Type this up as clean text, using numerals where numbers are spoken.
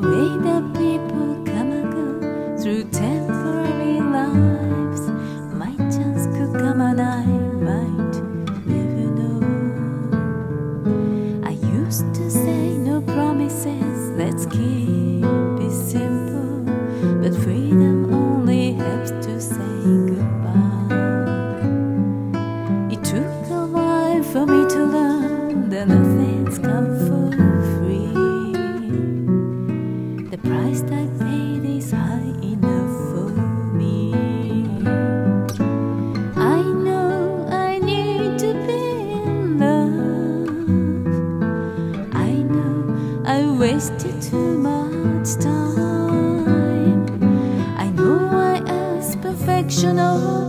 way that people come and go through temporary lives, my chance could come and I might never know. I used to say no promises, let's keep it simple, but freedom only helps to say goodbye. It took a while for me to learn that nothing's come for free. The price I paid is high enough for me. I know I need to be in love. I know I wasted too much time. I know I asked perfection of